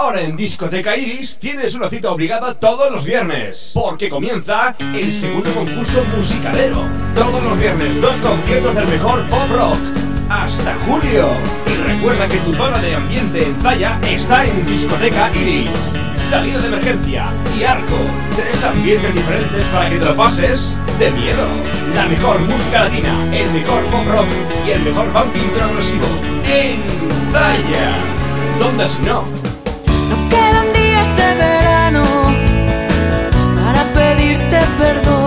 Ahora en Discoteca Iris tienes una cita obligada todos los viernes, porque comienza el segundo concurso musicalero. Todos los viernes 2 conciertos del mejor pop rock, hasta julio. Y recuerda que tu zona de ambiente en Zaya está en Discoteca Iris. Salida de emergencia y arco, 3 ambientes diferentes para que te lo pases de miedo. La mejor música latina, el mejor pop rock y el mejor bumping progresivo en Zaya. ¿Dónde si no? No quedan días de verano para pedirte perdón.